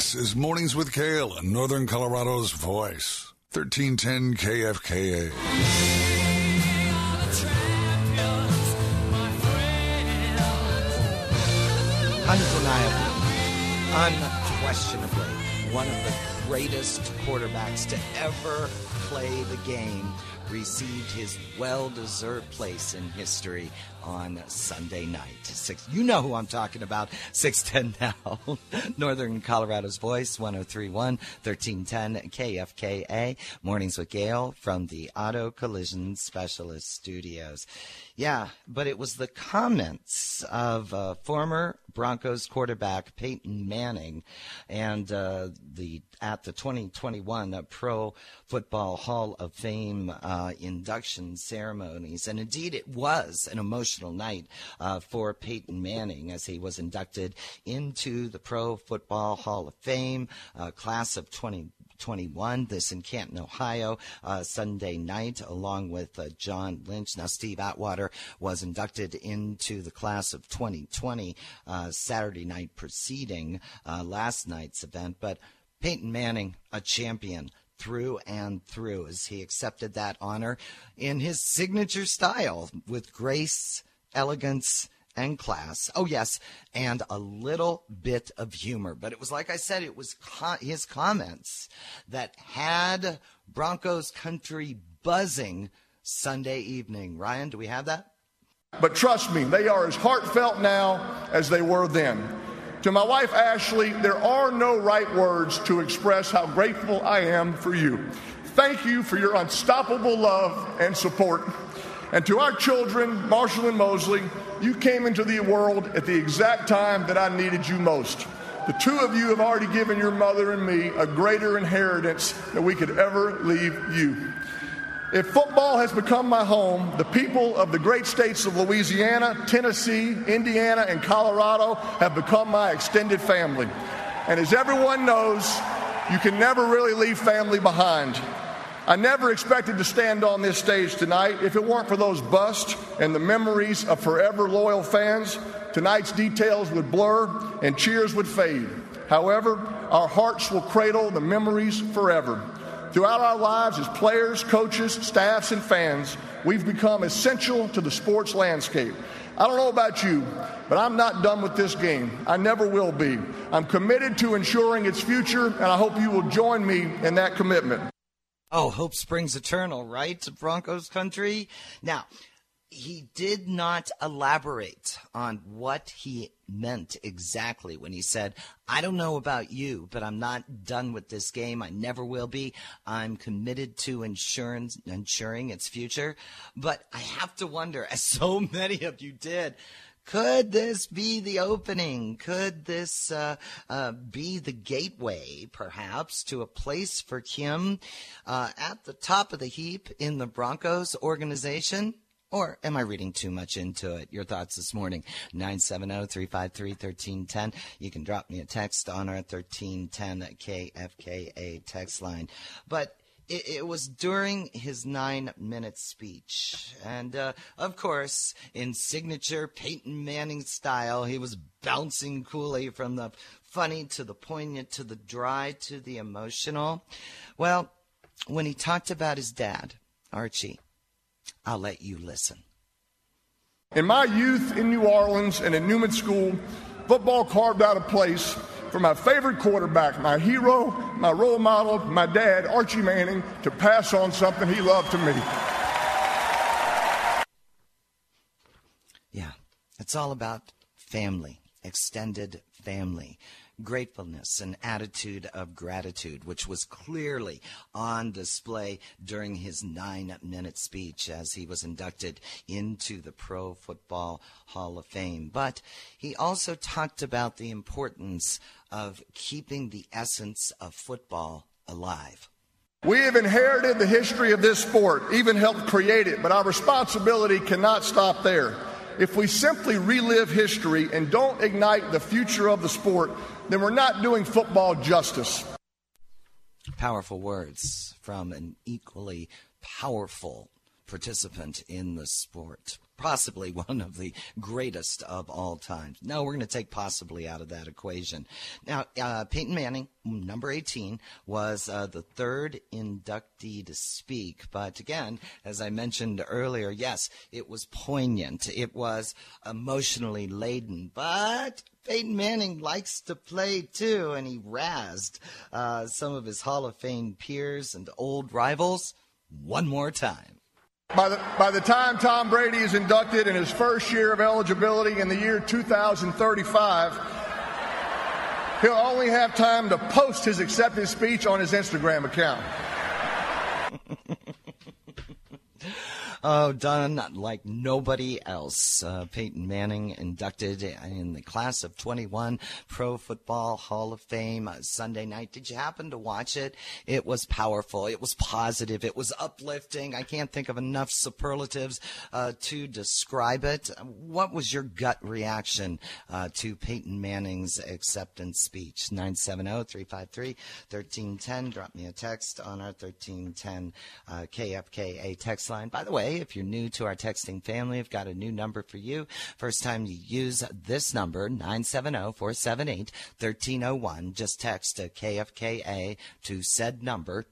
This is Mornings with Kale and Northern Colorado's voice, 1310 KFKA. Undeniably, unquestionably, one of the greatest quarterbacks to ever play the game received his well-deserved place in history on Sunday night. You know who I'm talking about. 610 now. Northern Colorado's voice, 103.1, 1310 KFKA. Mornings with Gail from the Auto Collision Specialist Studios. Yeah, but it was the comments of former Broncos quarterback Peyton Manning and at the 2021 Pro Football Hall of Fame induction ceremonies. And indeed, it was an emotional night for Peyton Manning as he was inducted into the Pro Football Hall of Fame, class of 2021, this in Canton, Ohio, Sunday night, along with John Lynch. Now, Steve Atwater was inducted into the class of 2020, Saturday night preceding last night's event. But Peyton Manning, a champion through and through, as he accepted that honor in his signature style with grace, elegance, and class. Oh, yes, and a little bit of humor. But it was, like I said, it was his comments that had Broncos country buzzing Sunday evening. Ryan, do we have that? But trust me, they are as heartfelt now as they were then. To my wife, Ashley, there are no right words to express how grateful I am for you. Thank you for your unstoppable love and support. And to our children, Marshall and Mosley, you came into the world at the exact time that I needed you most. The two of you have already given your mother and me a greater inheritance than we could ever leave you. If football has become my home, the people of the great states of Louisiana, Tennessee, Indiana, and Colorado have become my extended family. And as everyone knows, you can never really leave family behind. I never expected to stand on this stage tonight. If it weren't for those busts and the memories of forever loyal fans, tonight's details would blur and cheers would fade. However, our hearts will cradle the memories forever. Throughout our lives as players, coaches, staffs, and fans, we've become essential to the sports landscape. I don't know about you, but I'm not done with this game. I never will be. I'm committed to ensuring its future, and I hope you will join me in that commitment. Oh, hope springs eternal, right, Broncos country? Now, he did not elaborate on what he meant exactly when he said, I don't know about you, but I'm not done with this game. I never will be. I'm committed to ensuring its future. But I have to wonder, as so many of you did, could this be the opening? Could this be the gateway, perhaps, to a place for him at the top of the heap in the Broncos organization? Or am I reading too much into it? Your thoughts this morning, 970-353-1310. You can drop me a text on our 1310 KFKA text line. But it was during his 9-minute speech. And, of course, in signature Peyton Manning style, he was bouncing coolly from the funny to the poignant to the dry to the emotional. Well, when he talked about his dad, Archie, I'll let you listen. In my youth in New Orleans and in Newman School, football carved out a place for my favorite quarterback, my hero, my role model, my dad, Archie Manning, to pass on something he loved to me. Yeah, it's all about family, extended family. Gratefulness, an attitude of gratitude, which was clearly on display during his 9-minute speech as he was inducted into the Pro Football Hall of Fame. But he also talked about the importance of keeping the essence of football alive. We have inherited the history of this sport, even helped create it, but our responsibility cannot stop there. If we simply relive history and don't ignite the future of the sport, then we're not doing football justice. Powerful words from an equally powerful participant in the sport. possibly one of the greatest of all time. No, we're going to take possibly out of that equation. Now, Peyton Manning, number 18, was the third inductee to speak. But again, as I mentioned earlier, yes, it was poignant. It was emotionally laden. But Peyton Manning likes to play too, and he razzed some of his Hall of Fame peers and old rivals one more time. By the time Tom Brady is inducted in his first year of eligibility in the year 2035, he'll only have time to post his acceptance speech on his Instagram account. Oh, done like nobody else. Peyton Manning inducted in the class of 21 Pro Football Hall of Fame Sunday night. Did you happen to watch it? It was powerful. It was positive. It was uplifting. I can't think of enough superlatives to describe it. What was your gut reaction to Peyton Manning's acceptance speech? 970-353-1310. Drop me a text on our 1310 KFKA text line. By the way, if you're new to our texting family, I've got a new number for you. First time you use this number, 970-478-1301. Just text KFKA to said number,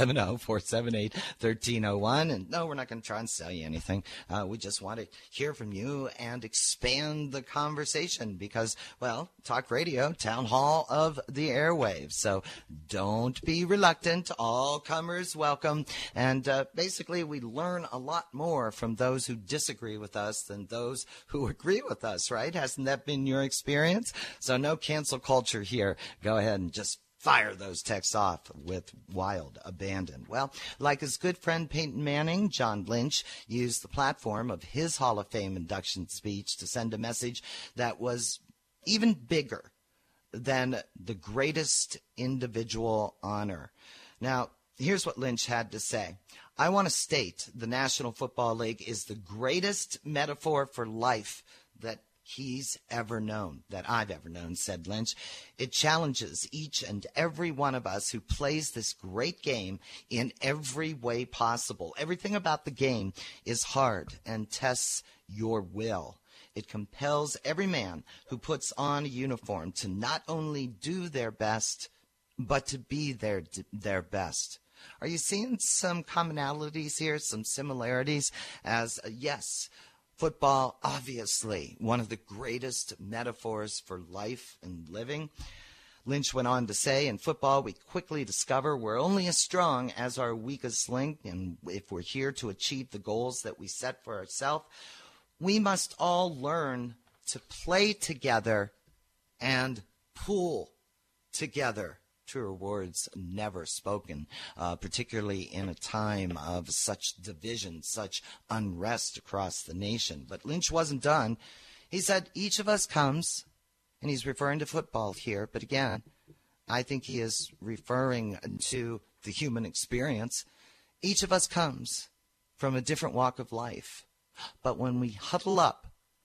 970-478-1301. And no, we're not going to try and sell you anything. We just want to hear from you and expand the conversation because, well, talk radio, town hall of the airwaves. So don't be reluctant. All comers welcome. And basically, we learn a lot more from those who disagree with us than those who agree with us, right? Hasn't that been your experience? So no cancel culture here. Go ahead and just fire those texts off with wild abandon. Well, like his good friend Peyton Manning, John Lynch used the platform of his Hall of Fame induction speech to send a message that was even bigger than the greatest individual honor. Now, here's what Lynch had to say. I want to state the National Football League is the greatest metaphor for life that he's ever known, that I've ever known, said Lynch. It challenges each and every one of us who plays this great game in every way possible. Everything about the game is hard and tests your will. It compels every man who puts on a uniform to not only do their best, but to be their best. Are you seeing some commonalities here, some similarities? As yes, football, obviously, one of the greatest metaphors for life and living. Lynch went on to say, in football, we quickly discover we're only as strong as our weakest link, and if we're here to achieve the goals that we set for ourselves, we must all learn to play together and pull together. Truer words never spoken, particularly in a time of such division, such unrest across the nation. But Lynch wasn't done. He said, each of us comes, and he's referring to football here, but again, I think he is referring to the human experience. Each of us comes from a different walk of life. But when we huddle up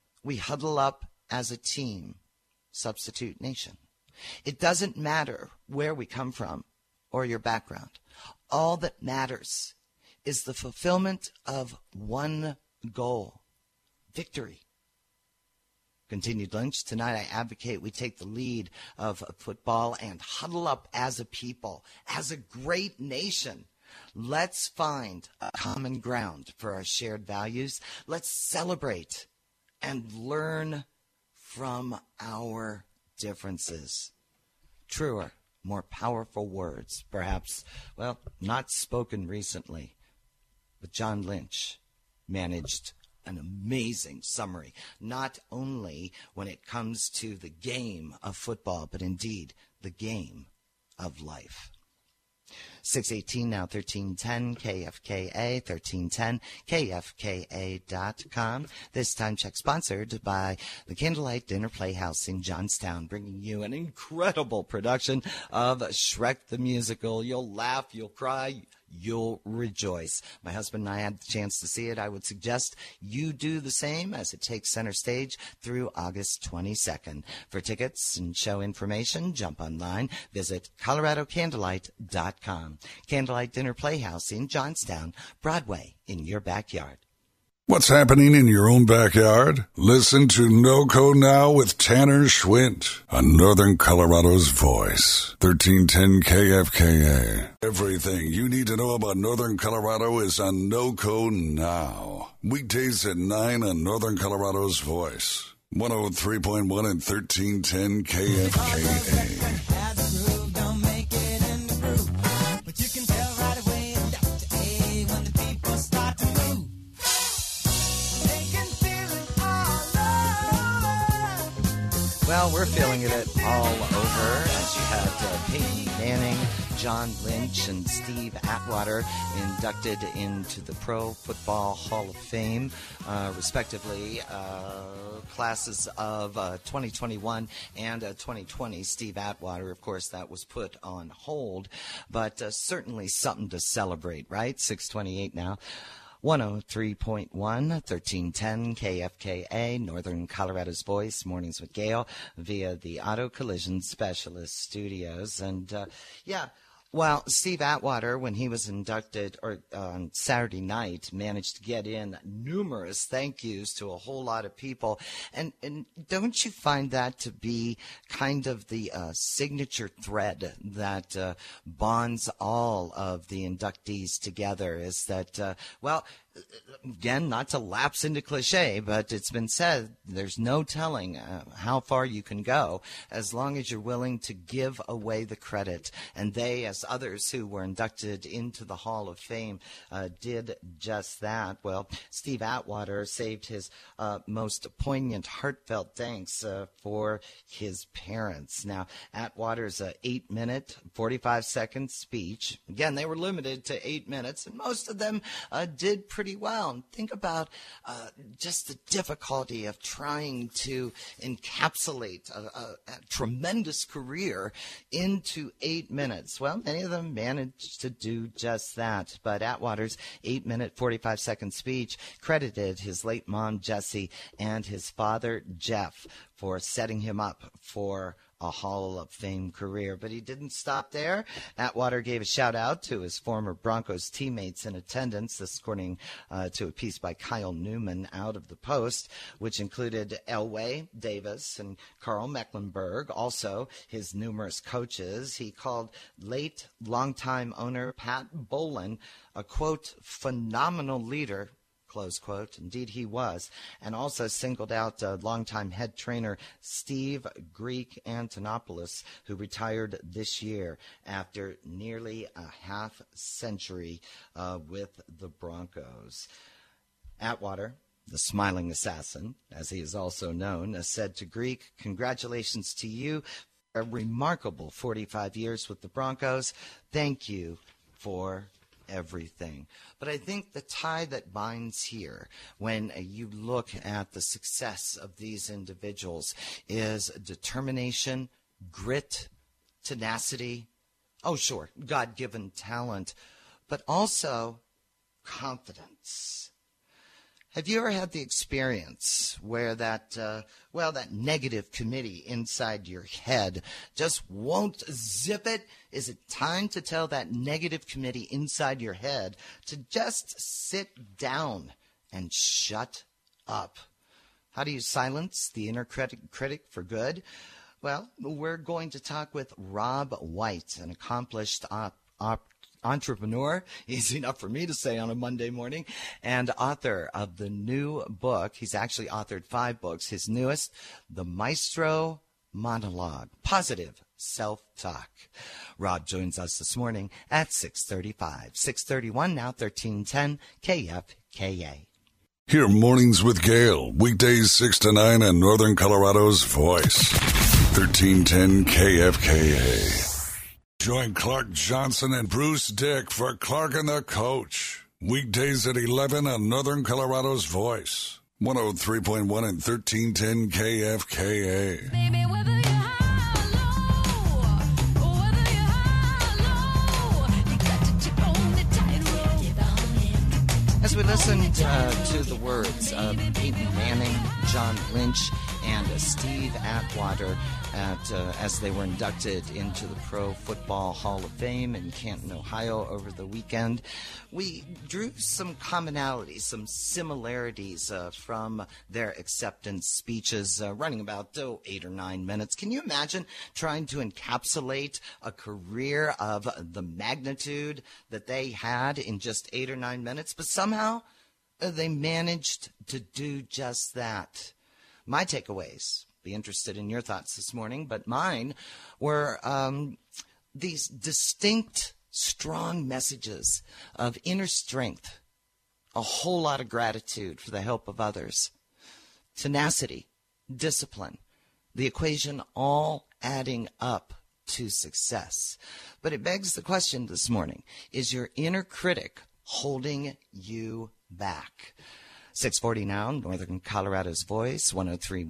as a team, Substitute Nation. It doesn't matter where we come from or your background. All that matters is the fulfillment of one goal, victory. Continued Lynch, tonight I advocate we take the lead of football and huddle up as a people, as a great nation. Let's find a common ground for our shared values. Let's celebrate and learn from our differences. Truer, more powerful words, perhaps, well, not spoken recently, but John Lynch managed an amazing summary, not only when it comes to the game of football, but indeed the game of life. 618 now, 1310 KFKA, 1310 KFKA.com. This time check sponsored by the Candlelight Dinner Playhouse in Johnstown, bringing you an incredible production of Shrek the Musical. You'll laugh, you'll cry, you'll rejoice. My husband and I had the chance to see it. I would suggest you do the same as it takes center stage through August 22nd. For tickets and show information, jump online. Visit ColoradoCandlelight.com. Candlelight Dinner Playhouse in Johnstown, Broadway in your backyard. What's happening in your own backyard? Listen to NoCo Now with Tanner Schwint on Northern Colorado's Voice, 1310 KFKA. Everything you need to know about Northern Colorado is on NoCo Now. Weekdays at 9 on Northern Colorado's Voice, 103.1 and 1310 KFKA. Well, we're feeling it all over as you had Peyton Manning, John Lynch, and Steve Atwater inducted into the Pro Football Hall of Fame, respectively, classes of 2021 and 2020. Steve Atwater, of course, that was put on hold, but certainly something to celebrate, right? 6:28 now. 103.1, 1310 KFKA, Northern Colorado's Voice, Mornings with Gail, via the Auto Collision Specialist Studios. And, well, Steve Atwater, when he was inducted on Saturday night, managed to get in numerous thank yous to a whole lot of people. And don't you find that to be kind of the signature thread that bonds all of the inductees together, is that, again, not to lapse into cliche, but it's been said there's no telling how far you can go as long as you're willing to give away the credit. And they, as others who were inducted into the Hall of Fame, did just that. Well, Steve Atwater saved his most poignant, heartfelt thanks for his parents. Now, Atwater's 8-minute, 45-second speech. Again, they were limited to 8 minutes, and most of them did pretty well. And think about just the difficulty of trying to encapsulate a tremendous career into 8 minutes. Well, many of them managed to do just that. But Atwater's 8-minute, 45-second speech credited his late mom, Jessie, and his father, Jeff, for setting him up for a Hall of Fame career. But he didn't stop there. Atwater gave a shout out to his former Broncos teammates in attendance, this according to a piece by Kyle Newman out of the Post, which included Elway Davis and Carl Mecklenburg, also his numerous coaches. He called late longtime owner Pat Bowlen a, quote, phenomenal leader, close quote. Indeed, he was. And also singled out longtime head trainer Steve Greek Antonopoulos, who retired this year after nearly a half century with the Broncos. Atwater, the smiling assassin, as he is also known, said to Greek, "Congratulations to you. A remarkable 45 years with the Broncos. Thank you for everything." But I think the tie that binds here, when you look at the success of these individuals, is determination, grit, tenacity, oh sure, God-given talent, but also confidence. Have you ever had the experience where that negative committee inside your head just won't zip it? Is it time to tell that negative committee inside your head to just sit down and shut up? How do you silence the inner critic for good? Well, we're going to talk with Rob White, an accomplished entrepreneur, easy enough for me to say on a Monday morning, and author of the new book. He's actually authored 5 books. His newest, The Maestro Monologue, Positive Self-Talk. Rob joins us this morning at 6:35. 6:31 now, 1310 KFKA. Hear Mornings with Gail, weekdays 6 to 9 on Northern Colorado's Voice, 1310 KFKA. Join Clark Johnson and Bruce Dick for Clark and the Coach. Weekdays at 11 on Northern Colorado's Voice. 103.1 and 1310 KFKA. Baby, whether you're high or low, or whether you're high or low, you got to chip on the tightrope. As we listened to the words of Peyton Manning, John Lynch, and Steve Atwater, as they were inducted into the Pro Football Hall of Fame in Canton, Ohio over the weekend. We drew some commonalities, some similarities from their acceptance speeches running about 8 or 9 minutes. Can you imagine trying to encapsulate a career of the magnitude that they had in just 8 or 9 minutes? But somehow they managed to do just that. My takeaways, be interested in your thoughts this morning, but mine were these distinct, strong messages of inner strength, a whole lot of gratitude for the help of others, tenacity, discipline, the equation all adding up to success. But it begs the question this morning, is your inner critic holding you back? 640 now, Northern Colorado's Voice, 103.1,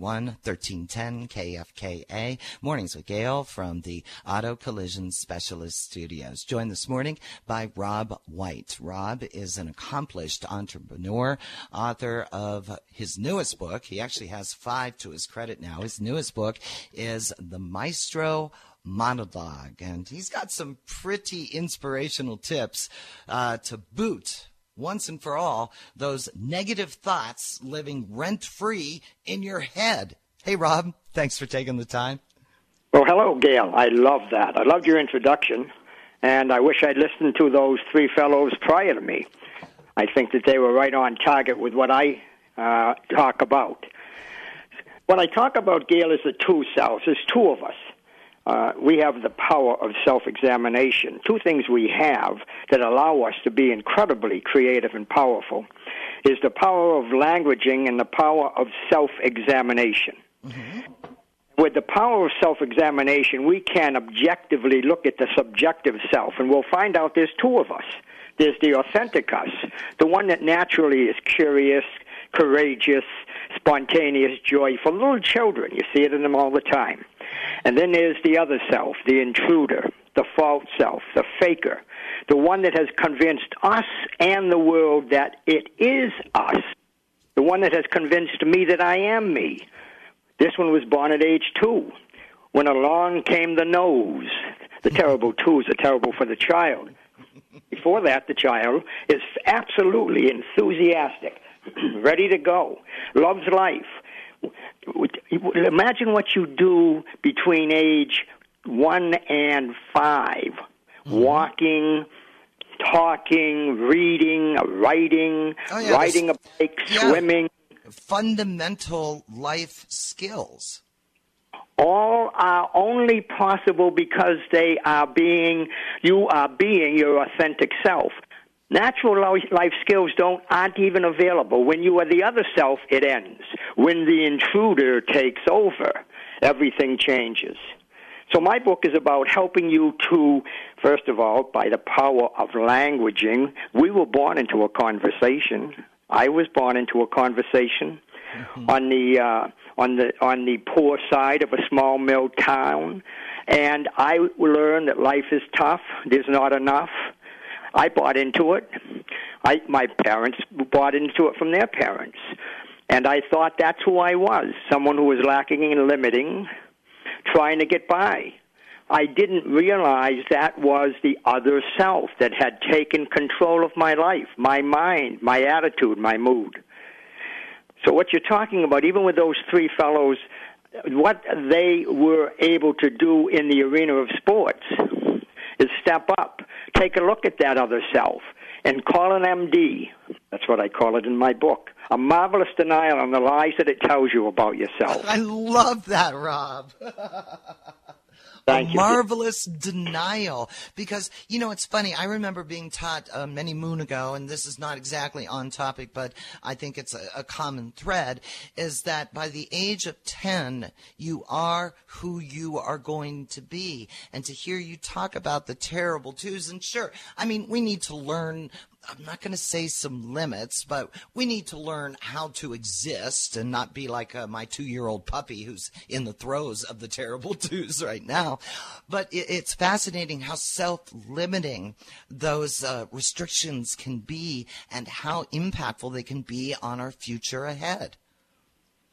1310 KFKA. Mornings with Gail from the Auto Collision Specialist Studios. Joined this morning by Rob White. Rob is an accomplished entrepreneur, author of his newest book. He actually has 5 to his credit now. His newest book is The Maestro Monologue, and he's got some pretty inspirational tips to boot once and for all those negative thoughts living rent-free in your head. Hey, Rob, thanks for taking the time. Well, hello, Gail. I love that. I loved your introduction, and I wish I'd listened to those 3 fellows prior to me. I think that they were right on target with what I talk about. What I talk about, Gail, is the 2 selves. There's 2 of us. We have the power of self-examination. 2 things we have that allow us to be incredibly creative and powerful is the power of languaging and the power of self-examination. Mm-hmm. With the power of self-examination, we can objectively look at the subjective self, and we'll find out there's 2 of us. There's the authentic us, the one that naturally is curious, courageous, spontaneous, joyful. Little children, you see it in them all the time. And then there's the other self, the intruder, the false self, the faker, the one that has convinced us and the world that it is us, the one that has convinced me that I am me. This one was born at age 2, when along came the nose. The terrible 2s are terrible for the child. Before that, the child is absolutely enthusiastic, ready to go, loves life. Imagine what you do between age 1 and 5. Walking, talking, reading, writing, riding a bike, swimming. Fundamental life skills. All are only possible because you are being your authentic self. Natural life skills aren't even available. When you are the other self, it ends. When the intruder takes over, everything changes. So my book is about helping you to, first of all, by the power of languaging. We were born into a conversation. I was born into a conversation on the poor side of a small mill town, and I learned that life is tough. There's not enough. I bought into it. My parents bought into it from their parents. And I thought that's who I was, someone who was lacking and limiting, trying to get by. I didn't realize that was the other self that had taken control of my life, my mind, my attitude, my mood. So what you're talking about, even with those 3 fellows, what they were able to do in the arena of sports is step up, take a look at that other self, and call an MD. That's what I call it in my book. A marvelous denial on the lies that it tells you about yourself. I love that, Rob. Thank you. Marvelous denial. Because, it's funny. I remember being taught many moon ago, and this is not exactly on topic, but I think it's a common thread, is that by the age of 10, you are who you are going to be. And to hear you talk about the terrible 2s, and sure, we need to learn, I'm not going to say some limits, but we need to learn how to exist and not be like my 2-year-old puppy who's in the throes of the terrible 2s right now. But it's fascinating how self-limiting those restrictions can be and how impactful they can be on our future ahead.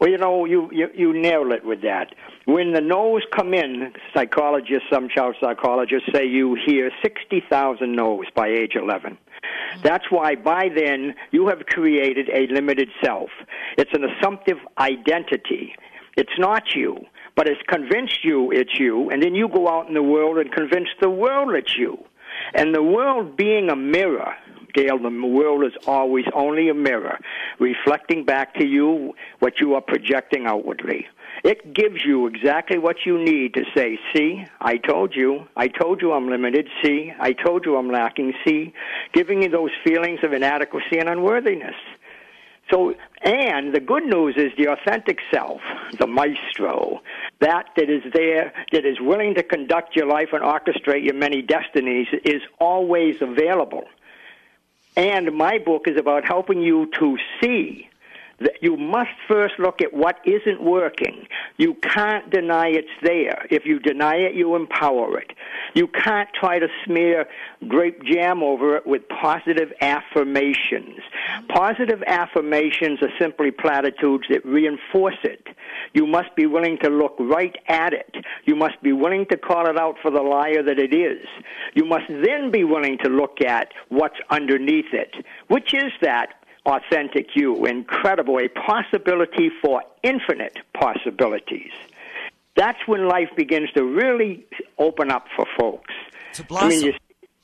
Well, you nailed it with that. When the no's come in, some child psychologists say you hear 60,000 no's by age 11. That's why by then you have created a limited self. It's an assumptive identity. It's not you, but it's convinced you it's you, and then you go out in the world and convince the world it's you. And the world being a mirror, Gail, the world is always only a mirror, reflecting back to you what you are projecting outwardly. It gives you exactly what you need to say, see, I told you I'm limited, see, I told you I'm lacking, see, giving you those feelings of inadequacy and unworthiness. So, and the good news is the authentic self, the maestro, that is there, that is willing to conduct your life and orchestrate your many destinies, is always available. And my book is about helping you to see that you must first look at what isn't working. You can't deny it's there. If you deny it, you empower it. You can't try to smear grape jam over it with positive affirmations. Positive affirmations are simply platitudes that reinforce it. You must be willing to look right at it. You must be willing to call it out for the liar that it is. You must then be willing to look at what's underneath it. Which is that authentic you, incredible, a possibility for infinite possibilities. That's when life begins to really open up for folks. To blossom.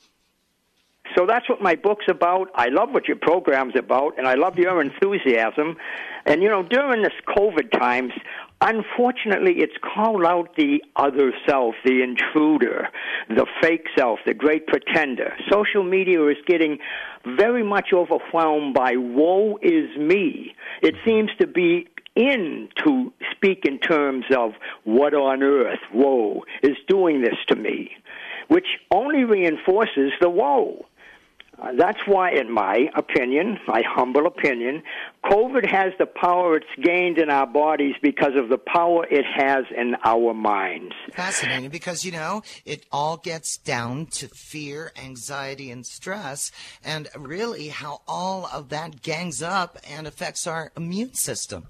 So that's what my book's about. I love what your program's about, and I love your enthusiasm. And, during this COVID times, unfortunately, it's called out the other self, the intruder, the fake self, the great pretender. Social media is getting very much overwhelmed by woe is me. It seems to be in to speak in terms of what on earth, woe, is doing this to me, which only reinforces the woe. That's why, in my opinion, my humble opinion, COVID has the power it's gained in our bodies because of the power it has in our minds. Fascinating, because, it all gets down to fear, anxiety, and stress, and really how all of that gangs up and affects our immune system.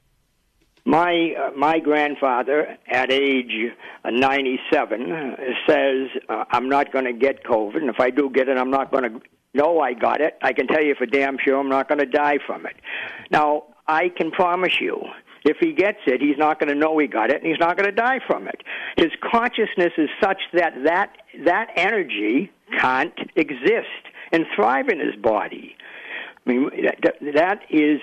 My grandfather, at age 97, says, I'm not going to get COVID, and if I do get it, I'm not going to know I got it. I can tell you for damn sure I'm not going to die from it. Now, I can promise you, if he gets it, he's not going to know he got it, and he's not going to die from it. His consciousness is such that energy can't exist and thrive in his body. I mean, that is...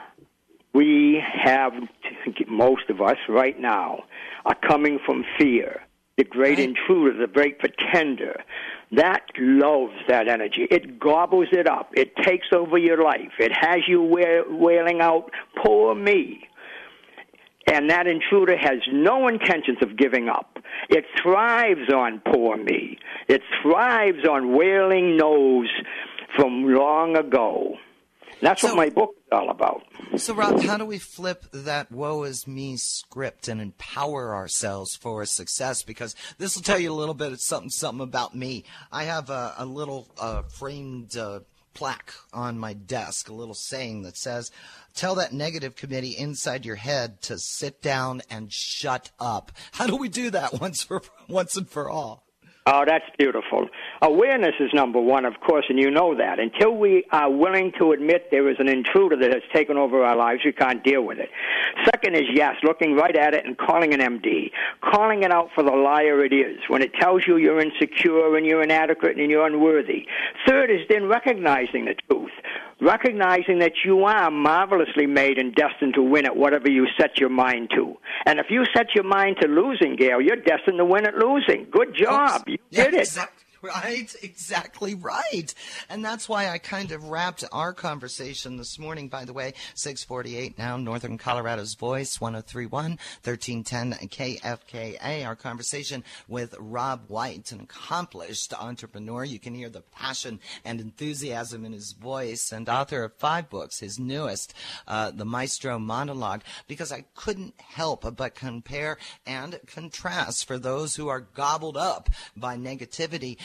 We have, most of us right now, are coming from fear. The great intruder, the great pretender, that loves that energy. It gobbles it up. It takes over your life. It has you wailing out, poor me. And that intruder has no intentions of giving up. It thrives on poor me. It thrives on wailing no's from long ago. That's what my book is all about. So, Rob, how do we flip that woe is me script and empower ourselves for success? Because this will tell you a little bit of something about me. I have a little framed plaque on my desk, a little saying that says, tell that negative committee inside your head to sit down and shut up. How do we do that once and for all? Oh, that's beautiful. Awareness is number one, of course, and you know that. Until we are willing to admit there is an intruder that has taken over our lives, we can't deal with it. Second is, yes, looking right at it and calling an MD, calling it out for the liar it is, when it tells you you're insecure and you're inadequate and you're unworthy. Third is then recognizing the truth, recognizing that you are marvelously made and destined to win at whatever you set your mind to. And if you set your mind to losing, Gail, you're destined to win at losing. Good job. You did it. Exactly right. And that's why I kind of wrapped our conversation this morning, by the way, 648 now, Northern Colorado's Voice, 1031, 1310 KFKA, our conversation with Rob White, an accomplished entrepreneur. You can hear the passion and enthusiasm in his voice, and author of 5 books, his newest, The Maestro Monologue, because I couldn't help but compare and contrast for those who are gobbled up by negativity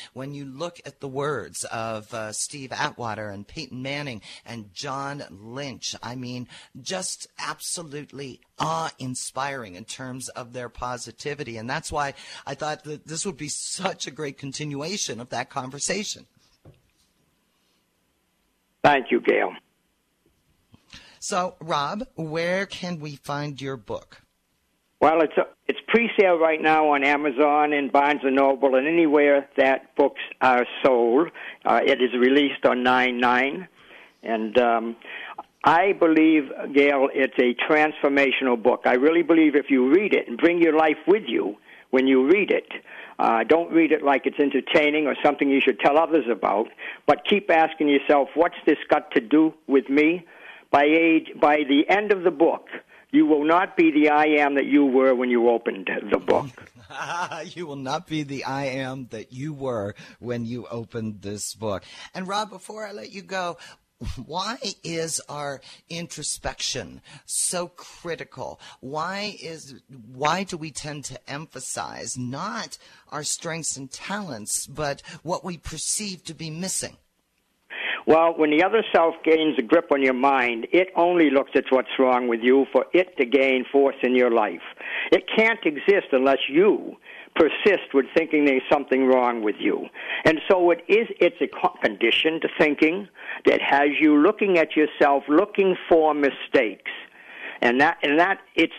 when you look at the words of Steve Atwater and Peyton Manning and John Lynch, I mean, just absolutely awe-inspiring in terms of their positivity. And that's why I thought that this would be such a great continuation of that conversation. Thank you, Gail. So, Rob, where can we find your book? Well, it's pre-sale right now on Amazon and Barnes & Noble and anywhere that books are sold. It is released on 9/9. And I believe, Gail, it's a transformational book. I really believe if you read it and bring your life with you when you read it, don't read it like it's entertaining or something you should tell others about, but keep asking yourself, what's this got to do with me? By the end of the book, you will not be the I am that you were when you opened the book. You will not be the I am that you were when you opened this book. And Rob, before I let you go, why is our introspection so critical? Why do we tend to emphasize not our strengths and talents, but what we perceive to be missing? Well, when the other self gains a grip on your mind, it only looks at what's wrong with you for it to gain force in your life. It can't exist unless you persist with thinking there's something wrong with you. And so it's a conditioned thinking that has you looking at yourself, looking for mistakes. And that it's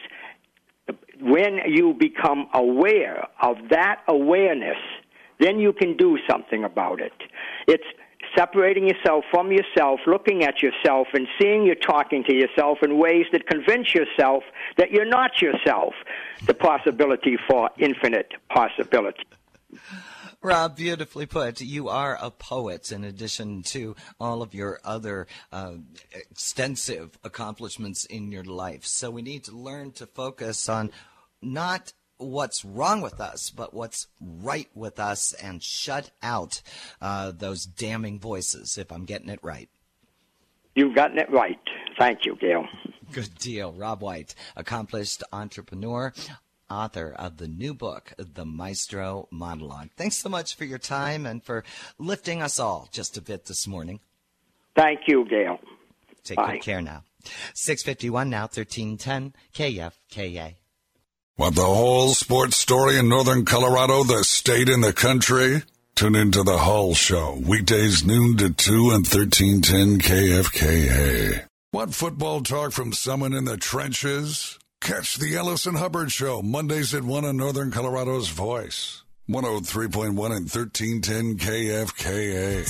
when you become aware of that awareness, then you can do something about it. It's separating yourself from yourself, looking at yourself, and seeing you're talking to yourself in ways that convince yourself that you're not yourself. The possibility for infinite possibility. Rob, beautifully put. You are a poet in addition to all of your other extensive accomplishments in your life. So we need to learn to focus on not what's wrong with us, but what's right with us, and shut out those damning voices, if I'm getting it right. You've gotten it right. Thank you, Gail. Good deal. Rob White, accomplished entrepreneur, author of the new book, The Maestro Monologue. Thanks so much for your time and for lifting us all just a bit this morning. Thank you, Gail. Take Bye. good care now. 6:51 now, 1310 KFKA. Want the whole sports story in Northern Colorado, the state and the country? Tune into the Hull Show, weekdays noon to 2 and 1310 KFKA. Want football talk from someone in the trenches? Catch the Ellison Hubbard Show, Mondays at 1 on Northern Colorado's Voice. 103.1 and 1310 KFKA.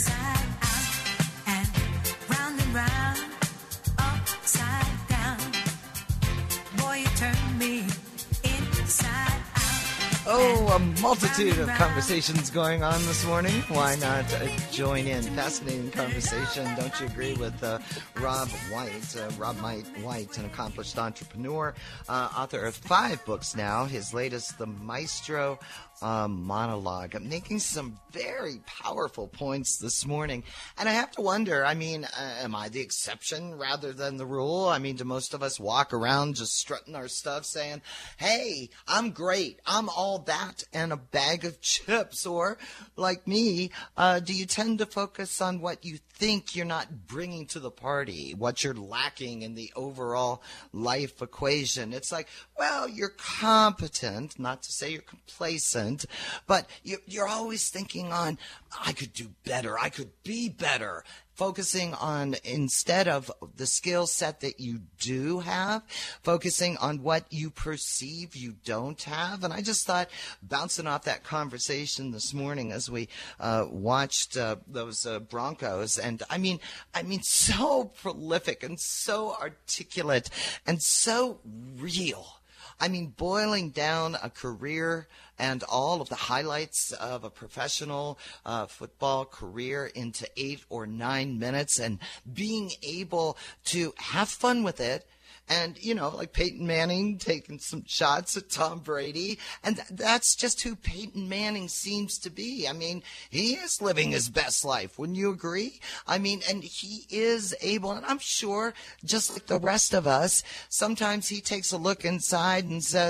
Round and round, upside down. Boy, you turn me inside out. Oh, a multitude of conversations going on this morning. Why not join in? Fascinating conversation, don't you agree, with Rob White? Rob White, an accomplished entrepreneur, author of 5 books now. His latest, The Maestro Monologue. I'm making some very powerful points this morning. And I have to wonder, I mean, am I the exception rather than the rule? I mean, do most of us walk around just strutting our stuff saying, hey, I'm great, I'm all that and a bag of chips? Or, like me, do you tend to focus on what you think you're not bringing to the party, what you're lacking in the overall life equation? It's like, well, you're competent, not to say you're complacent, but you're always thinking on, I could do better, I could be better. Focusing on, instead of the skill set that you do have, focusing on what you perceive you don't have. And I just thought, bouncing off that conversation this morning as we watched those Broncos, and I mean, so prolific and so articulate and so real. I mean, boiling down a career and all of the highlights of a professional football career into 8 or 9 minutes, and being able to have fun with it. And, you know, like Peyton Manning taking some shots at Tom Brady. And that's just who Peyton Manning seems to be. I mean, he is living his best life. Wouldn't you agree? I mean, and he is able, and I'm sure, just like the rest of us, sometimes he takes a look inside and says,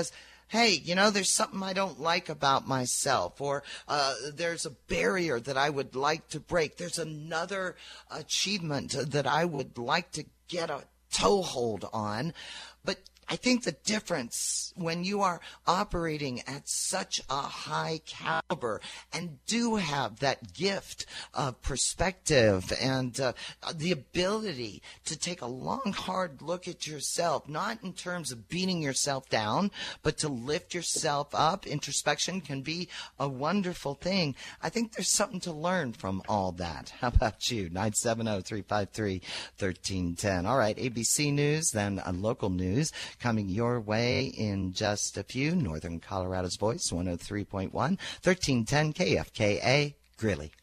hey, there's something I don't like about myself, or there's a barrier that I would like to break. There's another achievement that I would like to get a toehold on. But I think the difference when you are operating at such a high caliber and do have that gift of perspective and the ability to take a long, hard look at yourself, not in terms of beating yourself down, but to lift yourself up. Introspection can be a wonderful thing. I think there's something to learn from all that. How about you? 970-353-1310. All right, ABC News, then local news coming your way in just a few. Northern Colorado's Voice, 103.1, 1310 KFKA, Greeley.